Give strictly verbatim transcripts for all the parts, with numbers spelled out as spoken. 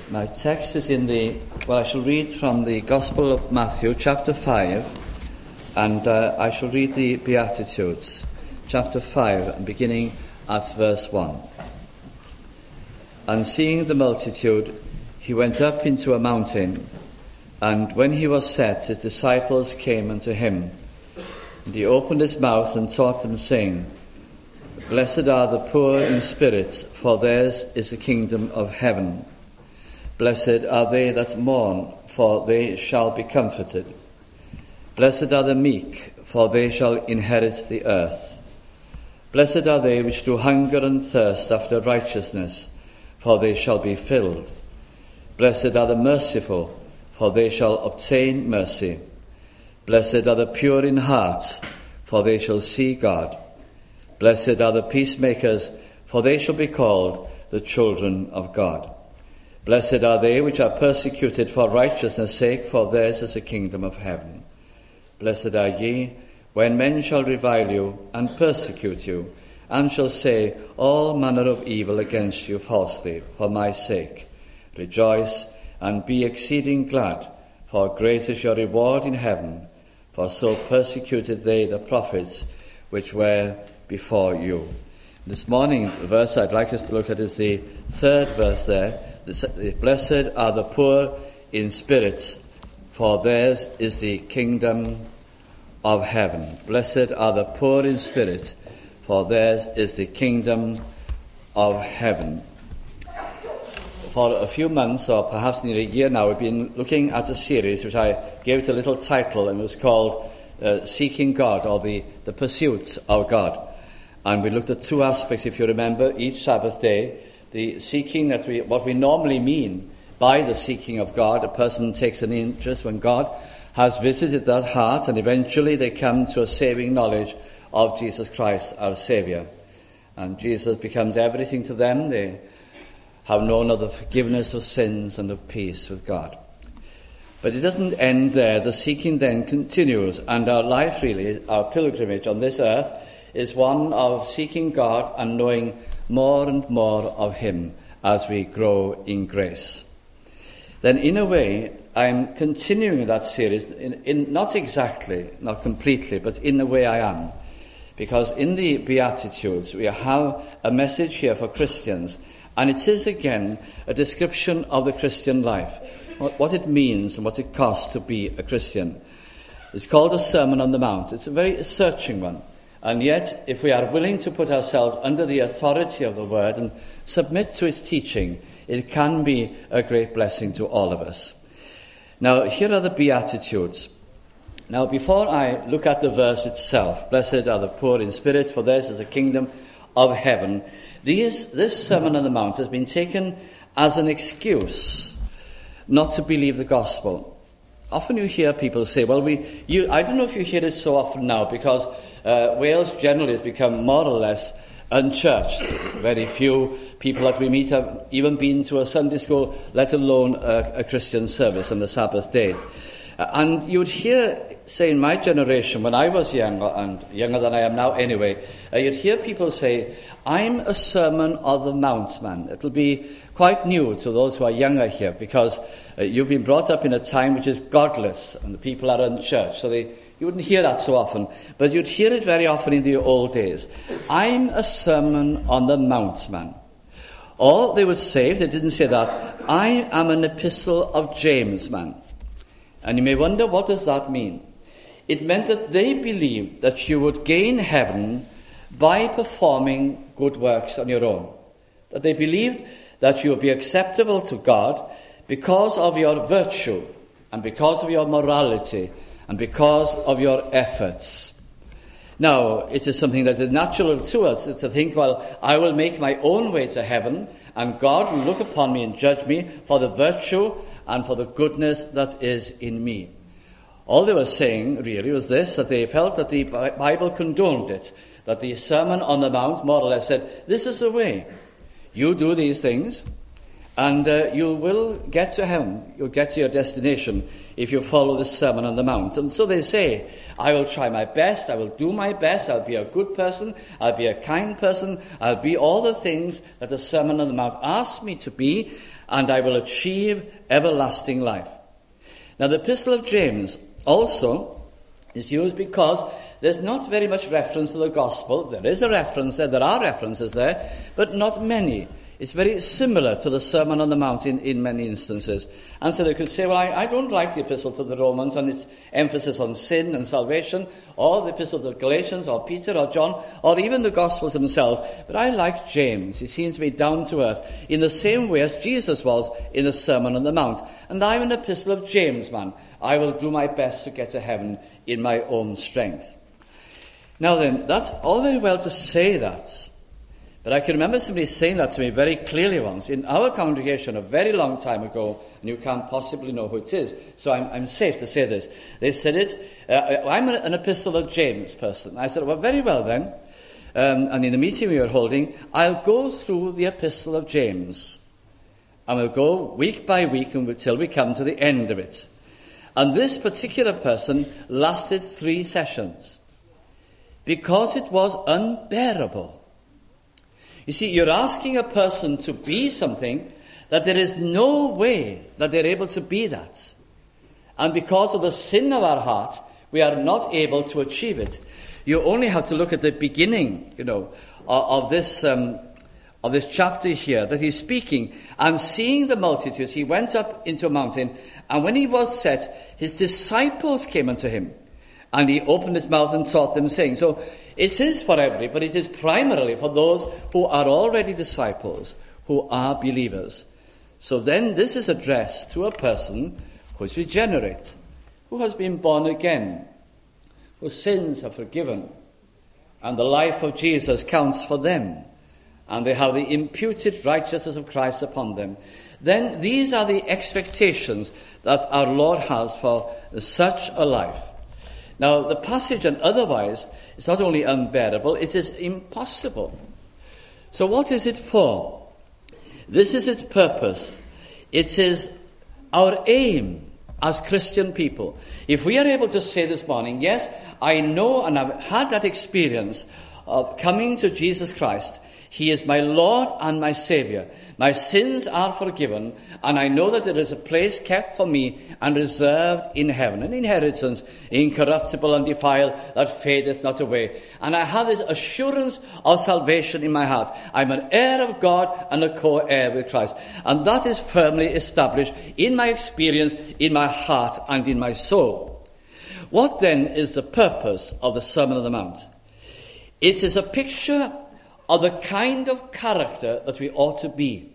My text is in the, well, I shall read from the Gospel of Matthew, chapter five, and uh, I shall read the Beatitudes, chapter five, beginning at verse one. And seeing the multitude, he went up into a mountain, and when he was set, his disciples came unto him. And he opened his mouth and taught them, saying, Blessed are the poor in spirit, for theirs is the kingdom of heaven. Blessed are they that mourn, for they shall be comforted. Blessed are the meek, for they shall inherit the earth. Blessed are they which do hunger and thirst after righteousness, for they shall be filled. Blessed are the merciful, for they shall obtain mercy. Blessed are the pure in heart, for they shall see God. Blessed are the peacemakers, for they shall be called the children of God. Blessed are they which are persecuted for righteousness' sake, for theirs is the kingdom of heaven. Blessed are ye, when men shall revile you, and persecute you, and shall say all manner of evil against you falsely, for my sake. Rejoice, and be exceeding glad, for great is your reward in heaven. For so persecuted they the prophets which were before you. This morning, the verse I'd like us to look at is the third verse there. Blessed are the poor in spirit, for theirs is the kingdom of heaven. Blessed are the poor in spirit, for theirs is the kingdom of heaven. For a few months, or perhaps nearly a year now, we've been looking at a series which I gave it a little title, and it was called uh, Seeking God, or the, the Pursuit of God. And we looked at two aspects, if you remember, each Sabbath day. The seeking, that we, what we normally mean by the seeking of God. A person takes an interest when God has visited that heart, and eventually they come to a saving knowledge of Jesus Christ, our Saviour. And Jesus becomes everything to them. They have known of the forgiveness of sins and of peace with God. But it doesn't end there. The seeking then continues, and our life really, our pilgrimage on this earth, is one of seeking God and knowing more and more of him as we grow in grace. Then in a way, I'm continuing that series, in, in not exactly, not completely, but in a way I am. Because in the Beatitudes, we have a message here for Christians, and it is again a description of the Christian life, what, what it means and what it costs to be a Christian. It's called a Sermon on the Mount. It's a very searching one. And yet, if we are willing to put ourselves under the authority of the Word and submit to its teaching, it can be a great blessing to all of us. Now, here are the Beatitudes. Now, before I look at the verse itself, blessed are the poor in spirit, for theirs is the kingdom of heaven. These, this Sermon on the Mount has been taken as an excuse not to believe the gospel. Often you hear people say, well, we, you, I don't know if you hear it so often now, because uh, Wales generally has become more or less unchurched. Very few people that we meet have even been to a Sunday school, let alone a, a Christian service on the Sabbath day. Uh, and you would hear, say, in my generation, when I was younger, and younger than I am now anyway, uh, you'd hear people say, I'm a Sermon on the Mount man. It'll be quite new to those who are younger here, because uh, you've been brought up in a time which is godless, and the people are unchurched, so they, you wouldn't hear that so often, but you'd hear it very often in the old days. I'm a Sermon on the Mount man. Or they would say, if they didn't say that, I am an epistle of James man. And you may wonder, what does that mean? It meant that they believed that you would gain heaven by performing good works on your own. That they believed that you would be acceptable to God because of your virtue, and because of your morality, and because of your efforts. Now, it is something that is natural to us to think, well, I will make my own way to heaven, and God will look upon me and judge me for the virtue and for the goodness that is in me. All they were saying, really, was this, that they felt that the Bible condoned it, that the Sermon on the Mount more or less said, this is the way. You do these things, and uh, you will get to heaven. You'll get to your destination if you follow the Sermon on the Mount. And so they say, I will try my best, I will do my best, I'll be a good person, I'll be a kind person, I'll be all the things that the Sermon on the Mount asks me to be, and I will achieve everlasting life. Now, the Epistle of James also is used because there's not very much reference to the gospel. There is a reference there, there are references there, but not many. It's very similar to the Sermon on the Mount in, in many instances. And so they could say, well, I, I don't like the Epistle to the Romans and its emphasis on sin and salvation, or the Epistle to Galatians, or Peter, or John, or even the Gospels themselves. But I like James. He seems to be down to earth in the same way as Jesus was in the Sermon on the Mount. And I'm an Epistle of James, man. I will do my best to get to heaven in my own strength. Now then, that's all very well to say that. But I can remember somebody saying that to me very clearly once in our congregation a very long time ago, and you can't possibly know who it is, so I'm, I'm safe to say this. They said it, uh, I'm an, an Epistle of James person. I said, well, very well then. Um, and in the meeting we were holding, I'll go through the Epistle of James. And we'll go week by week until we come to the end of it. And this particular person lasted three sessions because it was unbearable. You see, you're asking a person to be something that there is no way that they're able to be that. And because of the sin of our heart, we are not able to achieve it. You only have to look at the beginning, you know, of, of this um, of this chapter here, that he's speaking. And seeing the multitudes, he went up into a mountain, and when he was set, his disciples came unto him. And he opened his mouth and taught them, saying. So it is for everybody, but it is primarily for those who are already disciples, who are believers. So then this is addressed to a person who is regenerate, who has been born again, whose sins are forgiven, and the life of Jesus counts for them, and they have the imputed righteousness of Christ upon them. Then these are the expectations that our Lord has for such a life. Now, the passage and otherwise is not only unbearable, it is impossible. So what is it for? This is its purpose. It is our aim as Christian people. If we are able to say this morning, yes, I know and I've had that experience of coming to Jesus Christ. He is my Lord and my Saviour. My sins are forgiven, and I know that there is a place kept for me and reserved in heaven, an inheritance incorruptible and defiled that fadeth not away. And I have this assurance of salvation in my heart. I'm an heir of God and a co-heir with Christ. And that is firmly established in my experience, in my heart, and in my soul. What then is the purpose of the Sermon on the Mount? It is a picture of the kind of character that we ought to be.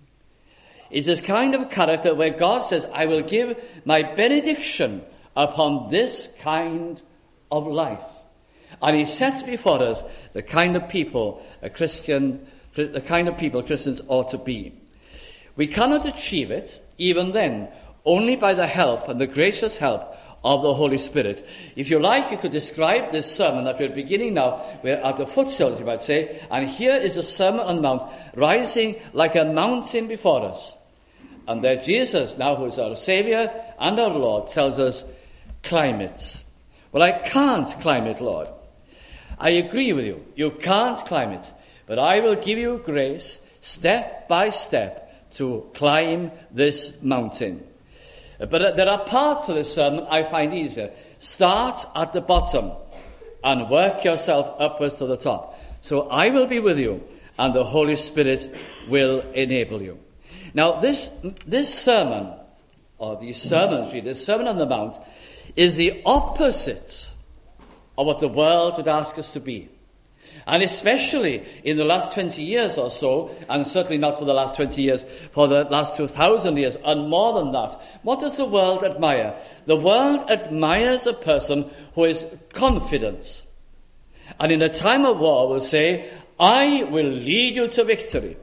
It's this kind of character where God says, I will give my benediction upon this kind of life. And he sets before us the kind of people a Christian, the kind of people Christians ought to be. We cannot achieve it, even then, only by the help and the gracious help of the Holy Spirit. If you like, you could describe this sermon that we're beginning now. We're at the foothills, you might say, and here is a Sermon on the Mount rising like a mountain before us. And there Jesus, now who is our Saviour and our Lord, tells us, climb it. Well, I can't climb it, Lord. I agree with you. You can't climb it. But I will give you grace, step by step, to climb this mountain. But there are parts of this sermon I find easier. Start at the bottom and work yourself upwards to the top. So I will be with you, and the Holy Spirit will enable you. Now, this this sermon, or these sermons, really, this Sermon on the Mount, is the opposite of what the world would ask us to be. And especially in the last twenty years or so, and certainly not for the last twenty years, for the last two thousand years, and more than that, what does the world admire? The world admires a person who is confident. And in a time of war will say, I will lead you to victory.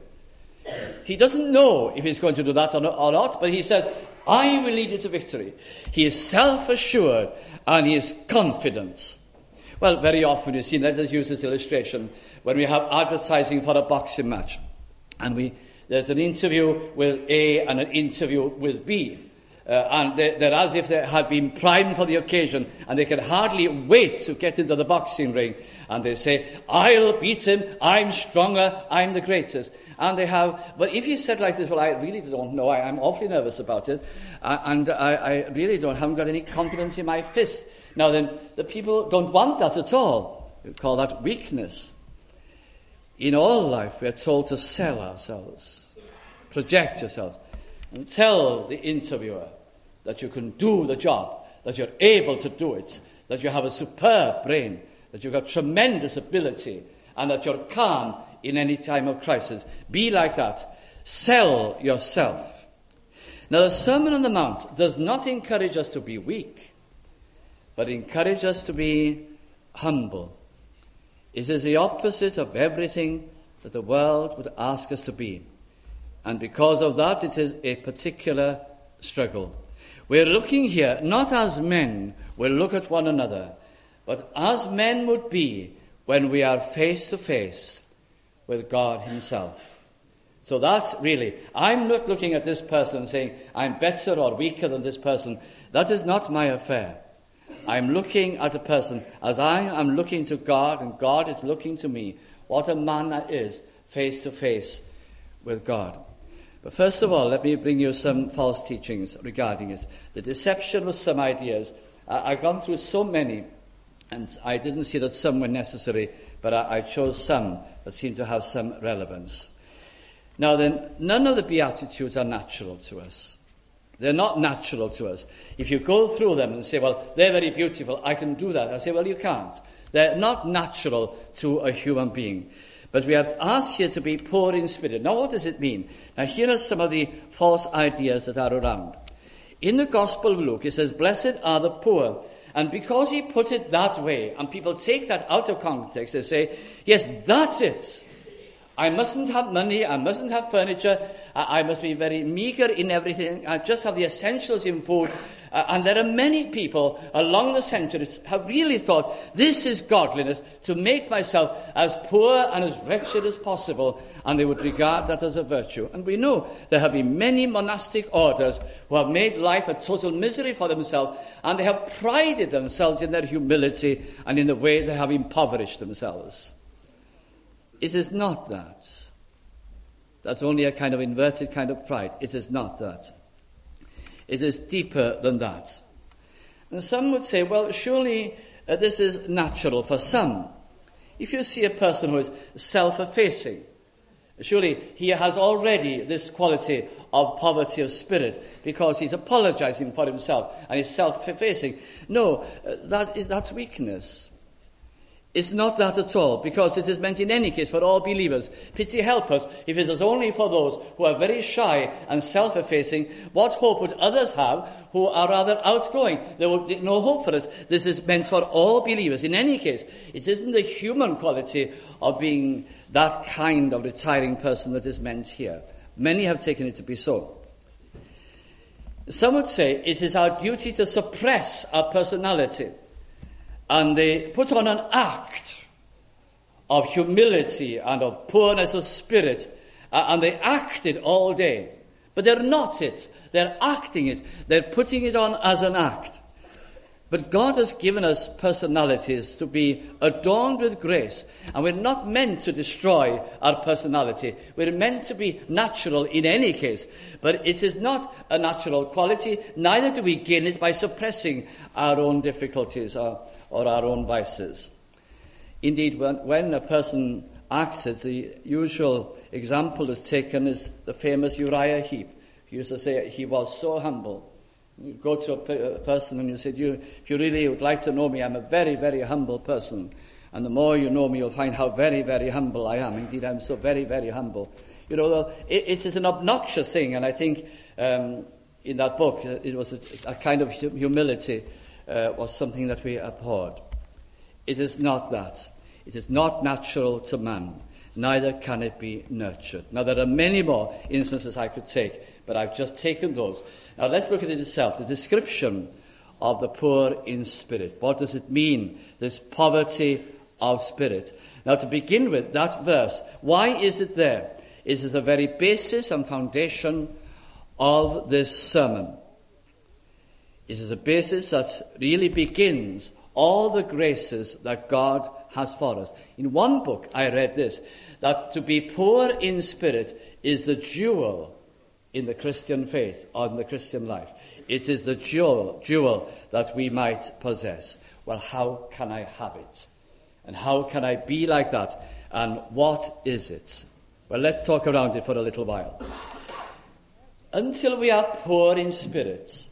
He doesn't know if he's going to do that or not, but he says, I will lead you to victory. He is self-assured and he is confident. Well, very often you see, let us use this illustration, when we have advertising for a boxing match, and we there's an interview with A and an interview with B, uh, and they, they're as if they had been primed for the occasion, and they can hardly wait to get into the boxing ring. and they say, I'll beat him, I'm stronger, I'm the greatest. And they have, but if he said like this, well, I really don't know, I, I'm awfully nervous about it, uh, and I, I really don't, haven't got any confidence in my fist. Now then, the people don't want that at all. We call that weakness. In all life, we are told to sell ourselves, project yourself, and tell the interviewer that you can do the job, that you're able to do it, that you have a superb brain, that you've got tremendous ability, and that you're calm in any time of crisis. Be like that. Sell yourself. Now, the Sermon on the Mount does not encourage us to be weak, but encourage us to be humble. It is the opposite of everything that the world would ask us to be. And because of that, it is a particular struggle. We're looking here not as men will look at one another, but as men would be when we are face to face with God himself. So that's really, I'm not looking at this person saying, I'm better or weaker than this person. That is not my affair. I'm looking at a person as I am looking to God, and God is looking to me. What a man that is, face to face with God. But first of all, let me bring you some false teachings regarding it. The deception with some ideas. I, I've gone through so many, and I didn't see that some were necessary, but I, I chose some that seem to have some relevance. Now then, none of the Beatitudes are natural to us. They're not natural to us. If you go through them and say, well, they're very beautiful, I can do that. I say, well, you can't. They're not natural to a human being. But we are asked here to be poor in spirit. Now, what does it mean? Now, here are some of the false ideas that are around. In the Gospel of Luke, it says, blessed are the poor. And because he put it that way, and people take that out of context, they say, yes, that's it. I mustn't have money, I mustn't have furniture, I, I must be very meagre in everything, I just have the essentials in food. Uh, and there are many people along the centuries have really thought, this is godliness, to make myself as poor and as wretched as possible, and they would regard that as a virtue. And we know there have been many monastic orders who have made life a total misery for themselves, and they have prided themselves in their humility and in the way they have impoverished themselves. It is not that. That's only a kind of inverted kind of pride. It is not that. It is deeper than that. And some would say, well, surely uh, this is natural for some. If you see a person who is self-effacing, surely he has already this quality of poverty of spirit because he's apologizing for himself and he's self-effacing. No, uh, that is, that's weakness. It's not that at all, because it is meant in any case for all believers. Pity help us if it is only for those who are very shy and self-effacing. What hope would others have who are rather outgoing? There would be no hope for us. This is meant for all believers. In any case, it isn't the human quality of being that kind of retiring person that is meant here. Many have taken it to be so. Some would say it is our duty to suppress our personality. And they put on an act of humility and of poorness of spirit, uh, and they act it all day. But they're not it. They're acting it. They're putting it on as an act. But God has given us personalities to be adorned with grace, and we're not meant to destroy our personality. We're meant to be natural in any case, but it is not a natural quality, neither do we gain it by suppressing our own difficulties or, or our own vices. Indeed, when, when a person acts it, the usual example is taken is the famous Uriah Heep. He used to say he was so humble. You go to a, pe- a person and you say, you, if you really would like to know me, I'm a very, very humble person. And the more you know me, you'll find how very, very humble I am. Indeed, I'm so very, very humble. You know, it, it is an obnoxious thing, and I think um, in that book, it was a, a kind of humility uh, was something that we abhorred. It is not that. It is not natural to man. Neither can it be nurtured. Now, there are many more instances I could take, but I've just taken those. Now, let's look at it itself. The description of the poor in spirit. What does it mean, this poverty of spirit? Now, to begin with, that verse, why is it there? It is the very basis and foundation of this sermon. It is the basis that really begins all the graces that God has for us. In one book I read this, that to be poor in spirit is the jewel in the Christian faith or in the Christian life. It is the jewel, jewel that we might possess. Well, how can I have it? And how can I be like that? And what is it? Well, let's talk around it for a little while. Until we are poor in spirit,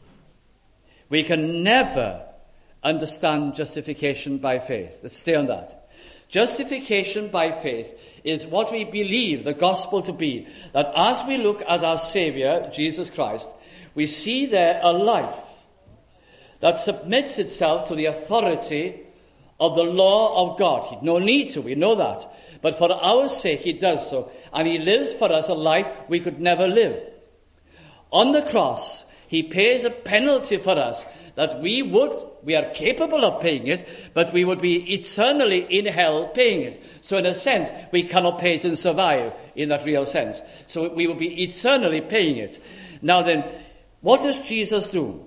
we can never understand justification by faith. Let's stay on that. Justification by faith is what we believe the gospel to be. That as we look at our Saviour, Jesus Christ, we see there a life that submits itself to the authority of the law of God. He'd no need to, we know that. But for our sake he does so. And he lives for us a life we could never live. On the cross, he pays a penalty for us that we would, we are capable of paying it, but we would be eternally in hell paying it. So in a sense, we cannot pay it and survive in that real sense. So we will be eternally paying it. Now then, what does Jesus do?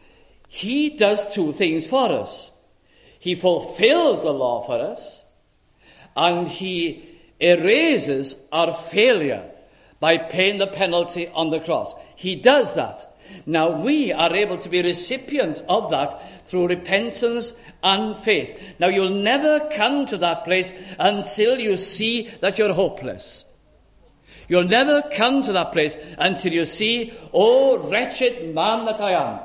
He does two things for us. He fulfills the law for us, and he erases our failure by paying the penalty on the cross. He does that. Now we are able to be recipients of that through repentance and faith. Now you'll never come to that place until you see that you're hopeless. You'll never come to that place until you see, oh, wretched man that I am.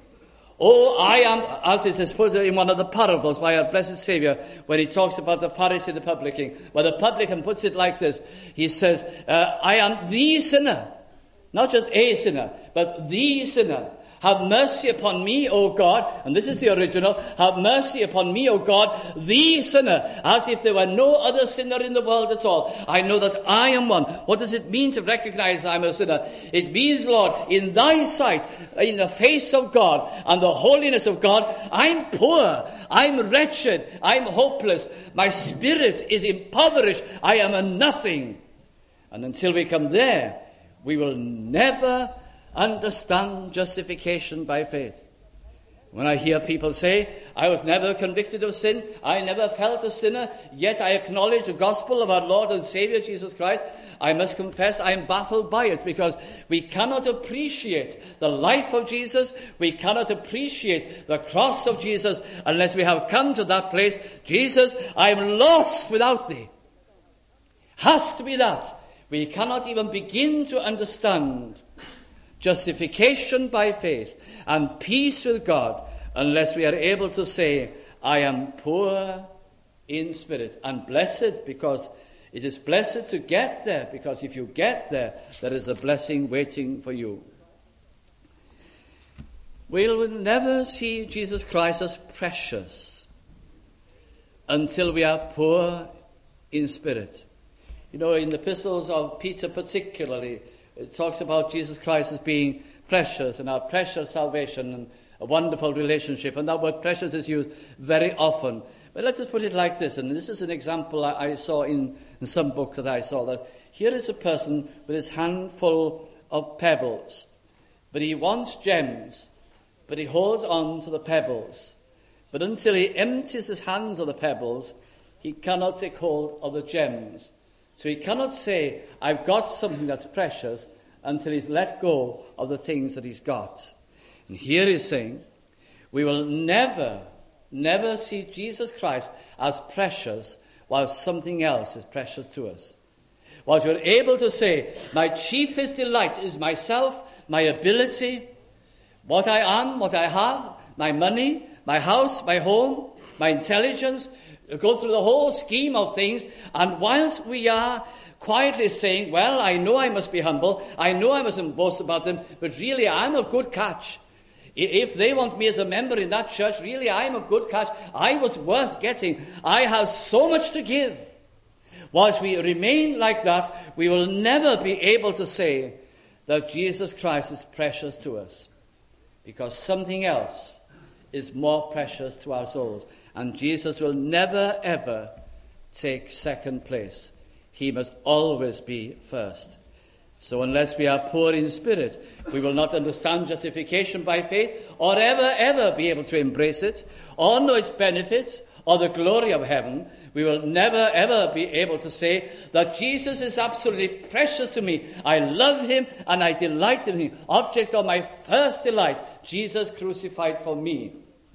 Oh, I am, as it is put in one of the parables by our blessed Saviour, when he talks about the Pharisee and the publican. Well, the publican puts it like this. He says, uh, I am the sinner. Not just a sinner, but the sinner. Have mercy upon me, O God. And this is the original. Have mercy upon me, O God, the sinner. As if there were no other sinner in the world at all. I know that I am one. What does it mean to recognize I'm a sinner? It means, Lord, in thy sight, in the face of God and the holiness of God, I'm poor. I'm wretched. I'm hopeless. My spirit is impoverished. I am a nothing. And until we come there, we will never understand justification by faith. When I hear people say, I was never convicted of sin, I never felt a sinner, yet I acknowledge the gospel of our Lord and Saviour Jesus Christ, I must confess I am baffled by it, because we cannot appreciate the life of Jesus, we cannot appreciate the cross of Jesus unless we have come to that place. Jesus, I am lost without thee. Has to be that. We cannot even begin to understand justification by faith and peace with God unless we are able to say, I am poor in spirit. And blessed, because it is blessed to get there, because if you get there, there is a blessing waiting for you. We will never see Jesus Christ as precious until we are poor in spirit. You know, in the epistles of Peter particularly, it talks about Jesus Christ as being precious and our precious salvation and a wonderful relationship. And that word precious is used very often. But let's just put it like this. And this is an example I, I saw in, in some book that I saw. That here is a person with his hand full of pebbles. But he wants gems. But he holds on to the pebbles. But until he empties his hands of the pebbles, he cannot take hold of the gems. So he cannot say, I've got something that's precious, until he's let go of the things that he's got. And here he's saying, we will never, never see Jesus Christ as precious while something else is precious to us. While we're able to say, my chiefest delight is myself, my ability, what I am, what I have, my money, my house, my home, my intelligence, go through the whole scheme of things, and whilst we are quietly saying, well, I know I must be humble, I know I mustn't boast about them, but really I'm a good catch. If they want me as a member in that church, really I'm a good catch. I was worth getting. I have so much to give. Whilst we remain like that, we will never be able to say that Jesus Christ is precious to us, because something else is more precious to our souls. And Jesus will never, ever take second place. He must always be first. So unless we are poor in spirit, we will not understand justification by faith, or ever, ever be able to embrace it, or know its benefits, or the glory of heaven. We will never, ever be able to say that Jesus is absolutely precious to me. I love him and I delight in him. Object of my first delight, Jesus crucified for me.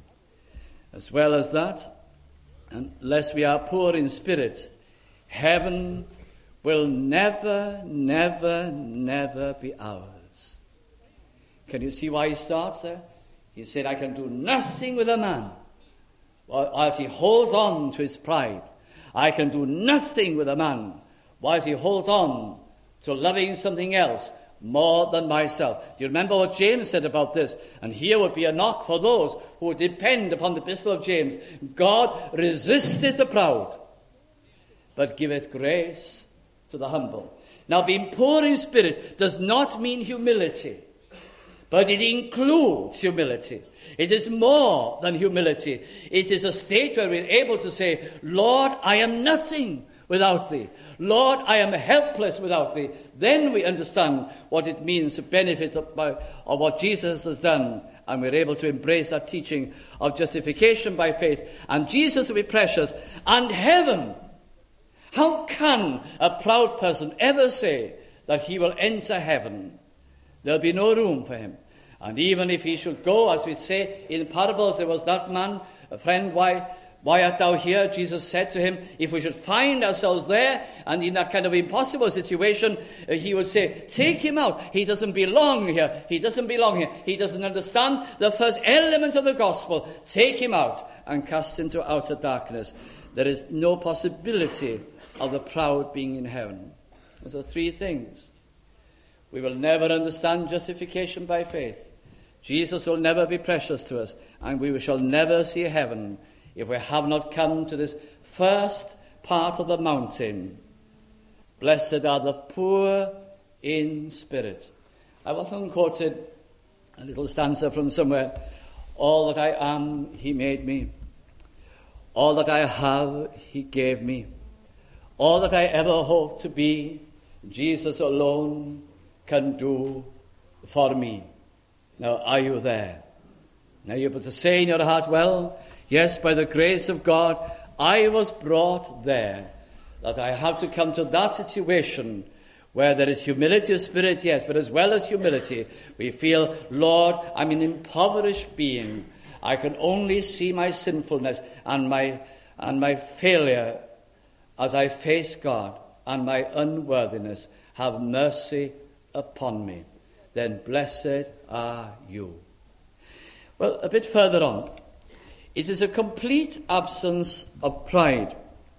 As well as that, unless we are poor in spirit, heaven will never, never, never be ours. Can you see why he starts there? He said, I can do nothing with a man as he holds on to his pride. I can do nothing with a man whilst he holds on to loving something else more than myself. Do you remember what James said about this? And here would be a knock for those who would depend upon the epistle of James. God resisteth the proud, but giveth grace to the humble. Now, being poor in spirit does not mean humility, but it includes humility. It is more than humility. It is a state where we're able to say, Lord, I am nothing without thee. Lord, I am helpless without thee. Then we understand what it means to benefit of, by, of what Jesus has done, and we're able to embrace that teaching of justification by faith. And Jesus will be precious. And heaven. How can a proud person ever say that he will enter heaven? There'll be no room for him. And even if he should go, as we say in parables, there was that man, a friend, why, why art thou here? Jesus said to him, if we should find ourselves there, and in that kind of impossible situation, uh, he would say, take him out. He doesn't belong here. He doesn't belong here. He doesn't understand the first element of the gospel. Take him out and cast him to outer darkness. There is no possibility of the proud being in heaven. Those are three things. We will never understand justification by faith. Jesus will never be precious to us, and we shall never see heaven if we have not come to this first part of the mountain. Blessed are the poor in spirit. I've often quoted a little stanza from somewhere. All that I am, he made me. All that I have, he gave me. All that I ever hope to be, Jesus alone can do for me. Now, are you there? Now you're able to say in your heart, well, yes, by the grace of God, I was brought there, that I have to come to that situation where there is humility of spirit, yes, but as well as humility, we feel, Lord, I'm an impoverished being. I can only see my sinfulness and my and my failure as I face God, and my unworthiness. Have mercy upon me. Then blessed are you. Well, a bit further on, it is a complete absence of pride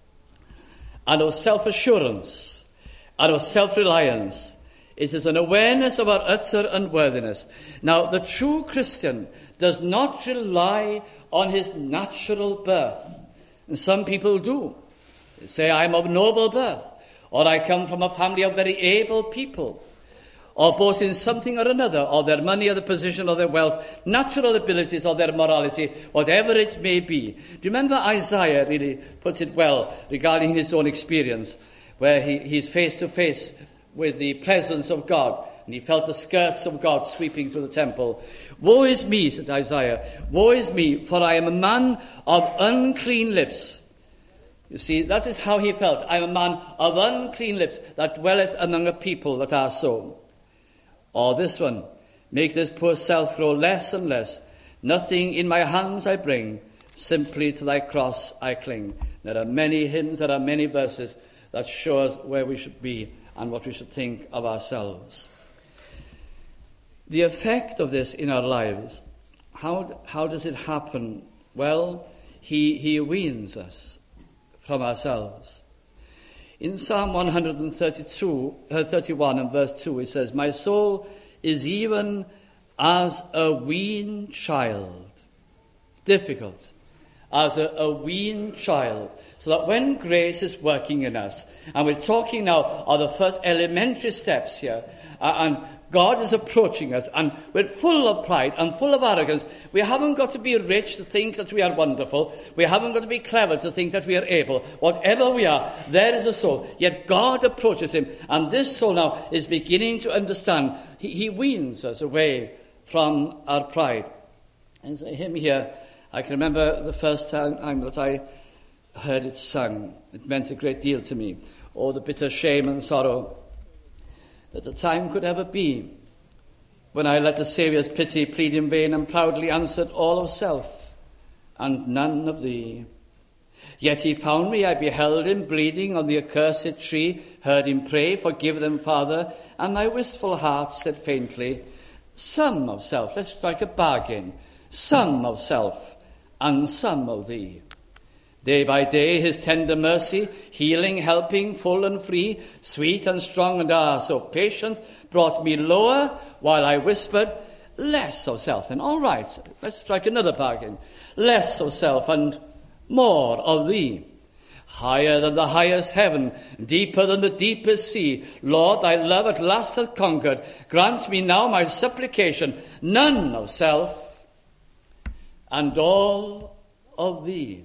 and of self-assurance and of self-reliance. It is an awareness of our utter unworthiness. Now, the true Christian does not rely on his natural birth. And some people do. They say, I'm of noble birth, or I come from a family of very able people, or boast in something or another, or their money, or their position, or their wealth, natural abilities, or their morality, whatever it may be. Do you remember Isaiah really puts it well regarding his own experience, where he, he's face to face with the presence of God, and he felt the skirts of God sweeping through the temple. Woe is me, said Isaiah, woe is me, for I am a man of unclean lips. You see, that is how he felt. I am a man of unclean lips, that dwelleth among a people that are so. Or this one, make this poor self grow less and less. Nothing in my hands I bring, simply to thy cross I cling. There are many hymns, there are many verses that show us where we should be and what we should think of ourselves. The effect of this in our lives, how, how does it happen? Well, he, he weans us from ourselves. In Psalm one thirty-two, uh, thirty-one and verse two, it says, my soul is even as a weaned child. It's difficult. As a, a weaned child. So that when grace is working in us, and we're talking now of the first elementary steps here, uh, and God is approaching us, and we're full of pride and full of arrogance. We haven't got to be rich to think that we are wonderful. We haven't got to be clever to think that we are able. Whatever we are, there is a soul. Yet God approaches him, and this soul now is beginning to understand. He, he weans us away from our pride. And so him here, I can remember the first time that I heard it sung. It meant a great deal to me. Oh, the bitter shame and sorrow that the time could ever be when I let the Saviour's pity plead in vain and proudly answered all of self and none of thee. Yet he found me, I beheld him bleeding on the accursed tree, heard him pray, forgive them, Father, and my wistful heart said faintly, some of self, let's strike a bargain, some of self and some of thee. Day by day his tender mercy, healing, helping, full and free, sweet and strong and ah, so patient, brought me lower while I whispered, less of self. And all right, let's strike another bargain. Less of self and more of thee. Higher than the highest heaven, deeper than the deepest sea, Lord, thy love at last hath conquered. Grant me now my supplication, none of self and all of thee.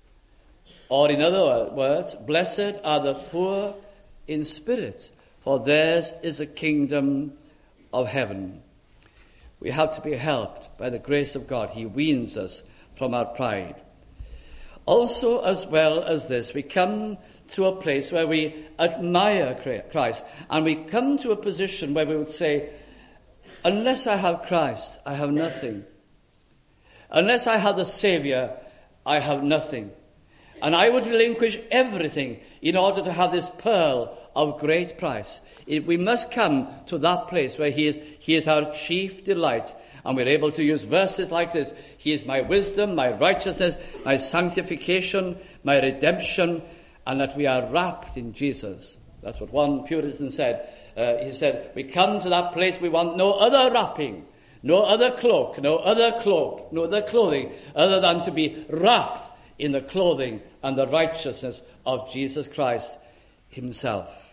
Or in other words, blessed are the poor in spirit, for theirs is the kingdom of heaven. We have to be helped by the grace of God. He weans us from our pride. Also, as well as this, we come to a place where we admire Christ, and we come to a position where we would say, unless I have Christ, I have nothing. Unless I have the Saviour, I have nothing. And I would relinquish everything in order to have this pearl of great price. It, we must come to that place where he is, he is our chief delight. And we're able to use verses like this. He is my wisdom, my righteousness, my sanctification, my redemption, and that we are wrapped in Jesus. That's what one Puritan said. Uh, he said, we come to that place we want no other wrapping, no other cloak, no other cloak, no other clothing, other than to be wrapped in the clothing and the righteousness of Jesus Christ himself.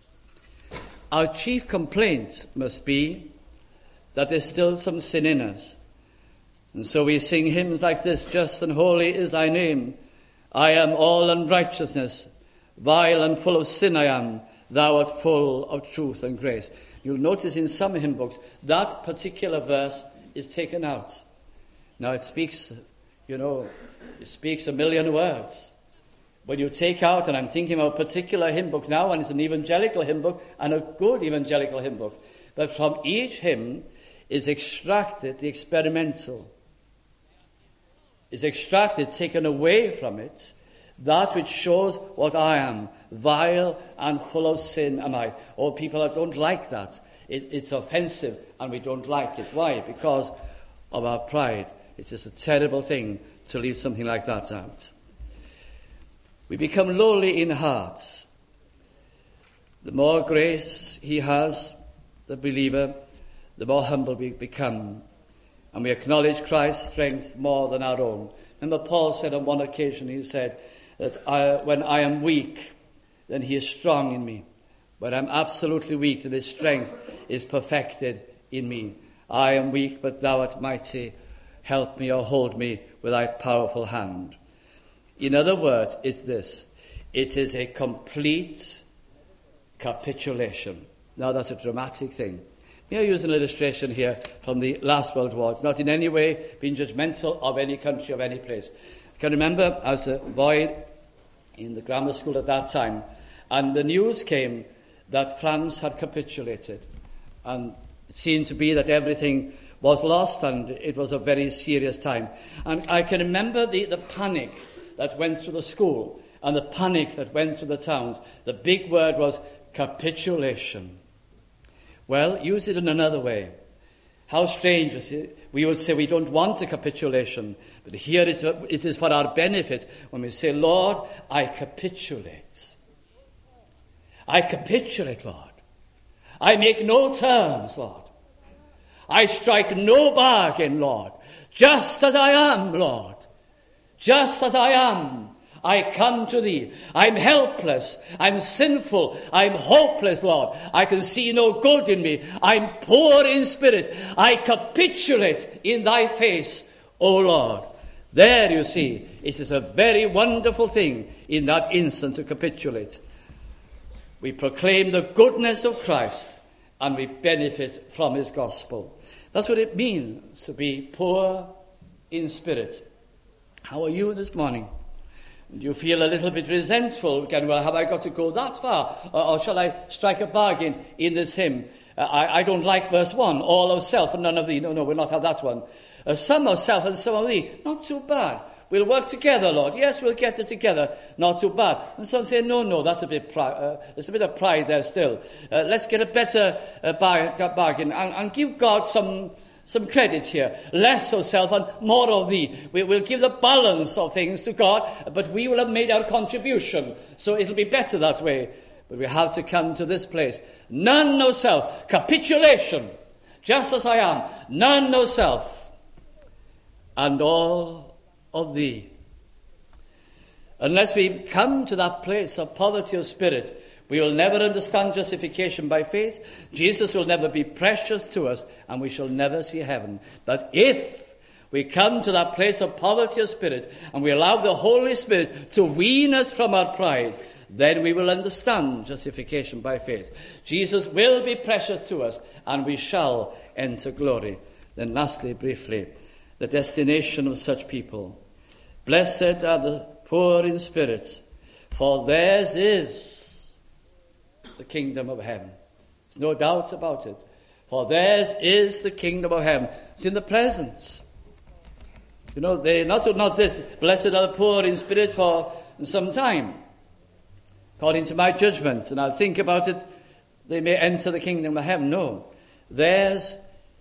Our chief complaint must be that there's still some sin in us. And so we sing hymns like this, just and holy is thy name. I am all unrighteousness, vile and full of sin I am. Thou art full of truth and grace. You'll notice in some hymn books that particular verse is taken out. Now it speaks, you know, it speaks a million words. When you take out, and I'm thinking of a particular hymn book now, and it's an evangelical hymn book, and a good evangelical hymn book. But from each hymn is extracted the experimental. Is extracted, taken away from it, that which shows what I am. Vile and full of sin am I. Or people that don't like that. It, it's offensive, and we don't like it. Why? Because of our pride. It's just a terrible thing to leave something like that out. We become lowly in hearts. The more grace he has, the believer, the more humble we become. And we acknowledge Christ's strength more than our own. Remember, Paul said on one occasion, he said that I, when I am weak, then he is strong in me. When I'm absolutely weak, then his strength is perfected in me. I am weak, but thou art mighty. Help me or hold me with thy powerful hand. In other words, it's this. It is a complete capitulation. Now, that's a dramatic thing. May I use an illustration here from the last World War? It's not in any way being judgmental of any country, of any place. I can remember as a boy in the grammar school at that time, and the news came that France had capitulated. And it seemed to be that everything was lost, and it was a very serious time. And I can remember the, the panic that went through the school and the panic that went through the towns. The big word was capitulation. Well, use it in another way. How strange is it? We would say we don't want a capitulation, but here it is for our benefit when we say, Lord, I capitulate. I capitulate, Lord. I make no terms, Lord. I strike no bargain, Lord. Just as I am, Lord. Just as I am. I come to thee. I'm helpless. I'm sinful. I'm hopeless, Lord. I can see no good in me. I'm poor in spirit. I capitulate in thy face, O Lord. There you see, it is a very wonderful thing in that instant to capitulate. We proclaim the goodness of Christ and we benefit from his gospel. That's what it means to be poor in spirit. How are you this morning? Do you feel a little bit resentful? Again, well, have I got to go that far? Or, or shall I strike a bargain in this hymn? Uh, I, I don't like verse one, all of self and none of thee. No, no, we'll not have that one. Uh, some of self and some of thee. Not too bad. We'll work together, Lord. Yes, we'll get it together. Not too bad. And some say, no, no, that's a bit pri- uh, there's a bit of pride there still. Uh, let's get a better uh, bar- bargain and, and give God some some credit here. Less of self and more of thee. We will give the balance of things to God, but we will have made our contribution. So it'll be better that way. But we have to come to this place. None of self. Capitulation. Just as I am. None of self. And all of thee. Unless we come to that place of poverty of spirit, we will never understand justification by faith. Jesus will never be precious to us, and we shall never see heaven. But if we come to that place of poverty of spirit, and we allow the Holy Spirit to wean us from our pride, then we will understand justification by faith. Jesus will be precious to us, and we shall enter glory. Then lastly, briefly, the destination of such people. Blessed are the poor in spirit, for theirs is the kingdom of heaven. There's no doubt about it. For theirs is the kingdom of heaven. It's in the presence. You know, they not not this, blessed are the poor in spirit for some time, according to my judgment, and I'll think about it, they may enter the kingdom of heaven. No. Theirs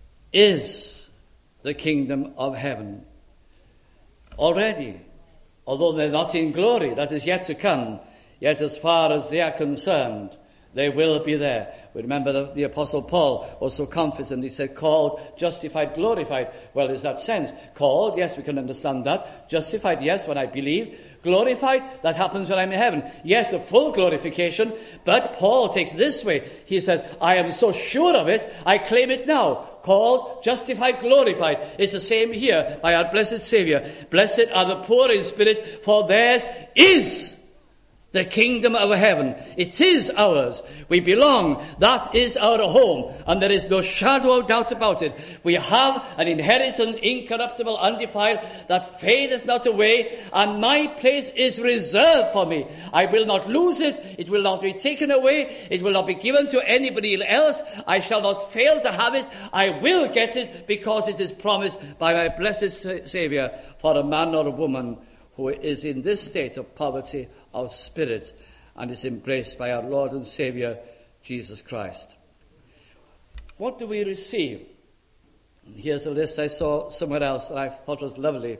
is the kingdom of heaven. Already, although they're not in glory, that is yet to come, yet as far as they are concerned, they will be there. We remember the, the Apostle Paul was so confident. He said, called, justified, glorified. Well, is that sense? Called, yes, we can understand that. Justified, yes, when I believe. Glorified, that happens when I'm in heaven. Yes, the full glorification. But Paul takes this way. He says, I am so sure of it, I claim it now. Called, justified, glorified. It's the same here by our blessed Saviour. Blessed are the poor in spirit, for theirs is the kingdom of heaven. It is ours. We belong. That is our home. And there is no shadow of doubt about it. We have an inheritance incorruptible, undefiled, that fadeth not away, and my place is reserved for me. I will not lose it. It will not be taken away. It will not be given to anybody else. I shall not fail to have it. I will get it because it is promised by my blessed Saviour for a man or a woman who is in this state of poverty of spirit and is embraced by our Lord and Saviour, Jesus Christ. What do we receive? Here's a list I saw somewhere else that I thought was lovely.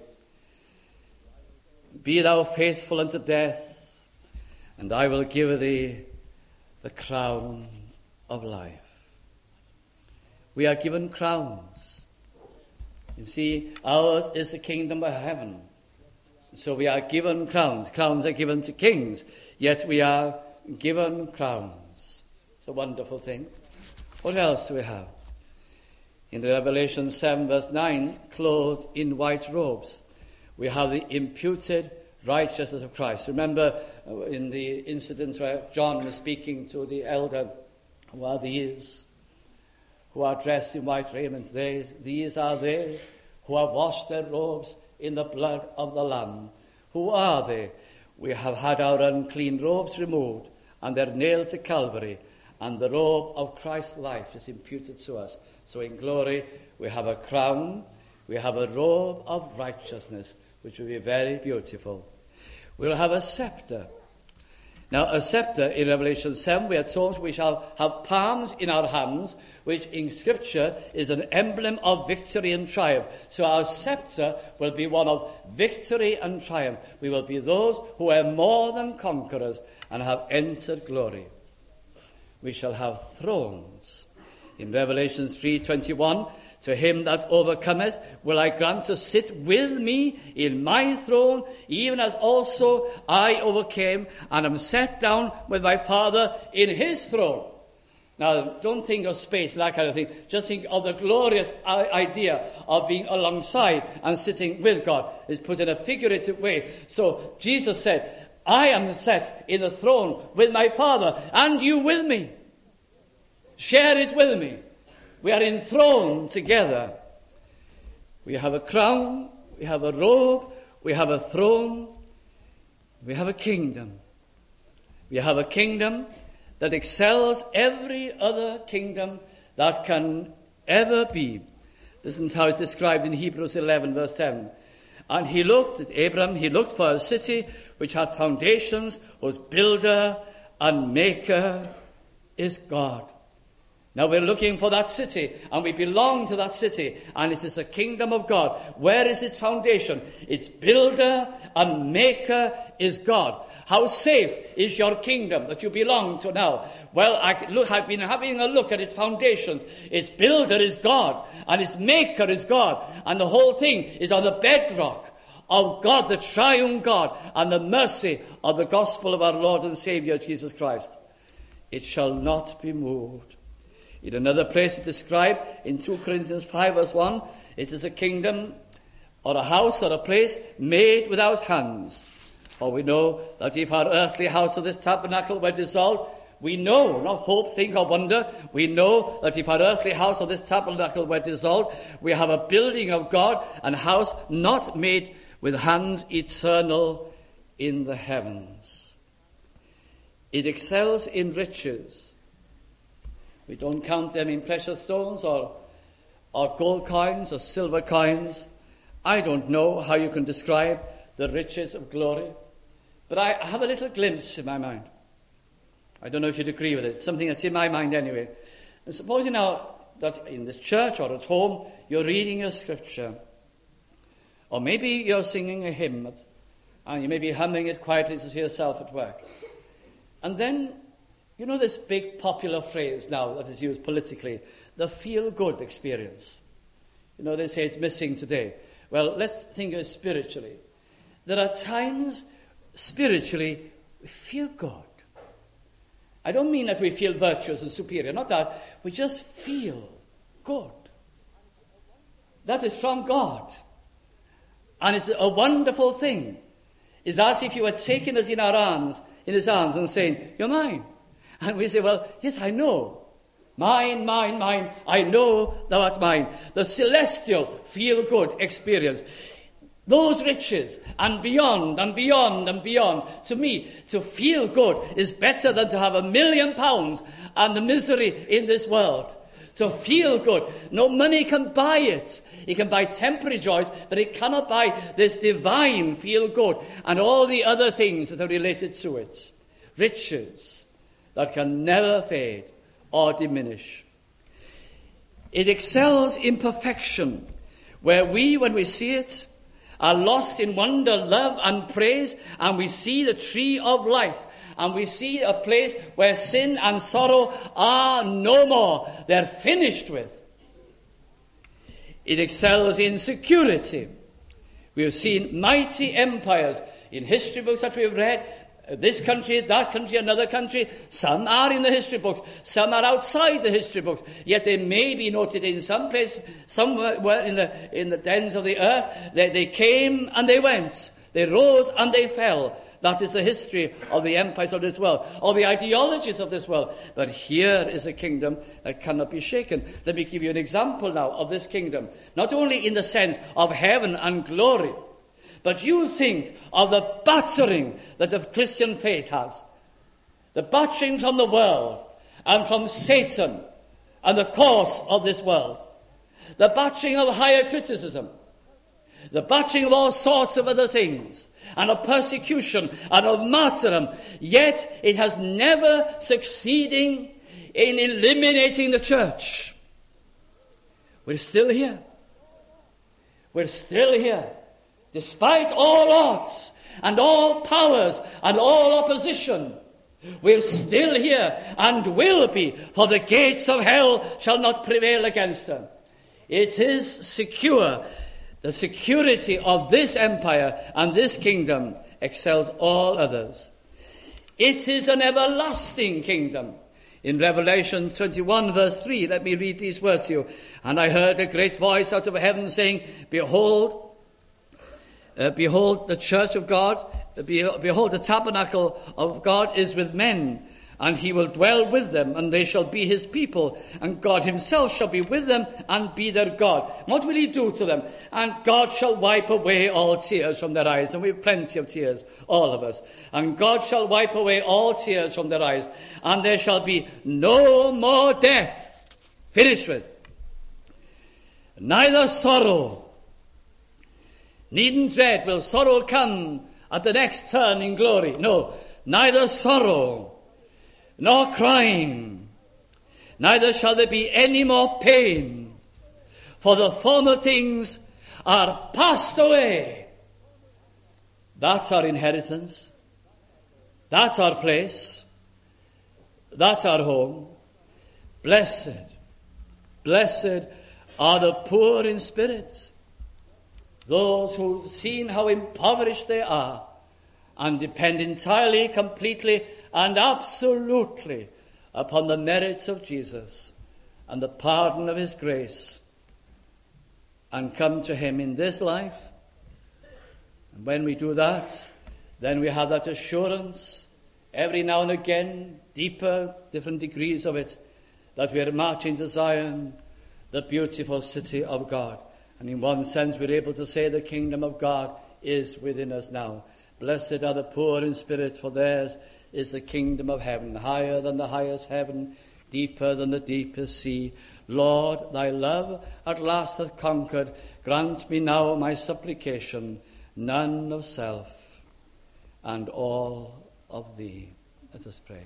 Be thou faithful unto death, and I will give thee the crown of life. We are given crowns. You see, ours is the kingdom of heaven. So we are given crowns. Crowns are given to kings, yet we are given crowns. It's a wonderful thing. What else do we have? In Revelation seven verse nine, clothed in white robes, we have the imputed righteousness of Christ. Remember in the incident where John was speaking to the elder, who are these who are dressed in white raiment? They, these are they who have washed their robes in the blood of the Lamb. Who are they? We have had our unclean robes removed, and they're nailed to Calvary, and the robe of Christ's life is imputed to us. So in glory, we have a crown, we have a robe of righteousness, which will be very beautiful. We'll have a scepter. Now, a scepter, in Revelation seven, we are told we shall have palms in our hands, which in Scripture is an emblem of victory and triumph. So our scepter will be one of victory and triumph. We will be those who are more than conquerors and have entered glory. We shall have thrones. In Revelation three twenty-one, To him that overcometh will I grant to sit with me in my throne, even as also I overcame and am set down with my Father in his throne. Now, don't think of space, that kind of thing. Just think of the glorious idea of being alongside and sitting with God. It's put in a figurative way. So Jesus said, I am set in the throne with my Father, and you with me. Share it with me. We are enthroned together. We have a crown, we have a robe, we have a throne, we have a kingdom. We have a kingdom that excels every other kingdom that can ever be. Listen to how it's described in Hebrews eleven, verse ten. And he looked at Abram, he looked for a city which hath foundations, whose builder and maker is God. Now we're looking for that city, and we belong to that city, and it is the kingdom of God. Where is its foundation? Its builder and maker is God. How safe is your kingdom that you belong to now? Well, I look, I've been having a look at its foundations. Its builder is God, and its maker is God, and the whole thing is on the bedrock of God, the triune God, and the mercy of the gospel of our Lord and Saviour Jesus Christ. It shall not be moved. In another place it described in two Corinthians five verse one, it is a kingdom or a house or a place made without hands. For we know that if our earthly house of this tabernacle were dissolved, we know, not hope, think or wonder, we know that if our earthly house of this tabernacle were dissolved, we have a building of God, and house not made with hands, eternal in the heavens. It excels in riches. We don't count them in precious stones or, or gold coins or silver coins. I don't know how you can describe the riches of glory, but I have a little glimpse in my mind. I don't know if you'd agree with it, something that's in my mind anyway. And supposing now that in the church or at home you're reading a scripture, or maybe you're singing a hymn, and you may be humming it quietly to yourself at work. And then, you know this big popular phrase now that is used politically, the feel-good experience. You know, they say it's missing today. Well, let's think of it spiritually. There are times, spiritually, we feel good. I don't mean that we feel virtuous and superior, not that. We just feel good. That is from God. And it's a wonderful thing. It's as if you were taking us in our arms, in his arms, and saying, you're mine. And we say, well, yes, I know. Mine, mine, mine. I know thou art mine. The celestial feel-good experience. Those riches and beyond and beyond and beyond. To me, to feel good is better than to have a million pounds and the misery in this world. To feel good. No money can buy it. It can buy temporary joys, but it cannot buy this divine feel good and all the other things that are related to it. Riches that can never fade or diminish. It excels in perfection, where we, when we see it, are lost in wonder, love, and praise, and we see the tree of life, and we see a place where sin and sorrow are no more. They're finished with. It excels in security. We have seen mighty empires in history books that we have read, this country, that country, another country. Some are in the history books. Some are outside the history books. Yet they may be noted in some place, somewhere in the in the dens of the earth. They, they came and they went. They rose and they fell. That is the history of the empires of this world, or the ideologies of this world. But here is a kingdom that cannot be shaken. Let me give you an example now of this kingdom. Not only in the sense of heaven and glory, but you think of the battering that the Christian faith has. The battering from the world and from Satan and the course of this world. The battering of higher criticism. The battering of all sorts of other things. And of persecution and of martyrdom. Yet it has never succeeding in eliminating the church. We're still here. We're still here. Despite all odds and all powers and all opposition, we're still here and will be, for the gates of hell shall not prevail against her. It is secure. The security of this empire and this kingdom excels all others. It is an everlasting kingdom. In Revelation twenty-one, verse three, let me read these words to you. And I heard a great voice out of heaven saying, Behold, uh, behold, the church of God, behold, the tabernacle of God is with men, and he will dwell with them, and they shall be his people, and God himself shall be with them and be their God. What will he do to them? And God shall wipe away all tears from their eyes. And we have plenty of tears, all of us. And God shall wipe away all tears from their eyes, and there shall be no more death. Finished with. Neither sorrow. Needn't dread, will sorrow come at the next turn in glory? No, neither sorrow nor crying, neither shall there be any more pain, for the former things are passed away. That's our inheritance. That's our place. That's our home. Blessed, blessed are the poor in spirit, those who've seen how impoverished they are and depend entirely, completely, and absolutely upon the merits of Jesus and the pardon of his grace, and come to him in this life. And when we do that, then we have that assurance, every now and again, deeper, different degrees of it, that we are marching to Zion, the beautiful city of God. And in one sense, we're able to say the kingdom of God is within us now. Blessed are the poor in spirit, for theirs is the kingdom of heaven, higher than the highest heaven, deeper than the deepest sea. Lord, thy love at last hath conquered. Grant me now my supplication, none of self, and all of thee. Let us pray.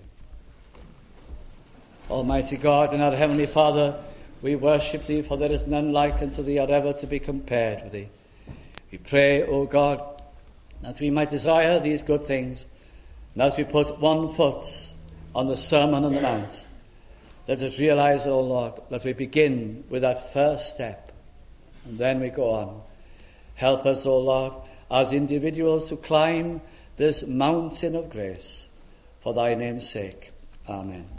Almighty God and our Heavenly Father, we worship thee, for there is none like unto thee, or ever to be compared with thee. We pray, O God, that we might desire these good things. And as we put one foot on the Sermon on the Mount, let us realize, O Lord, that we begin with that first step, and then we go on. Help us, O Lord, as individuals to climb this mountain of grace, for thy name's sake. Amen.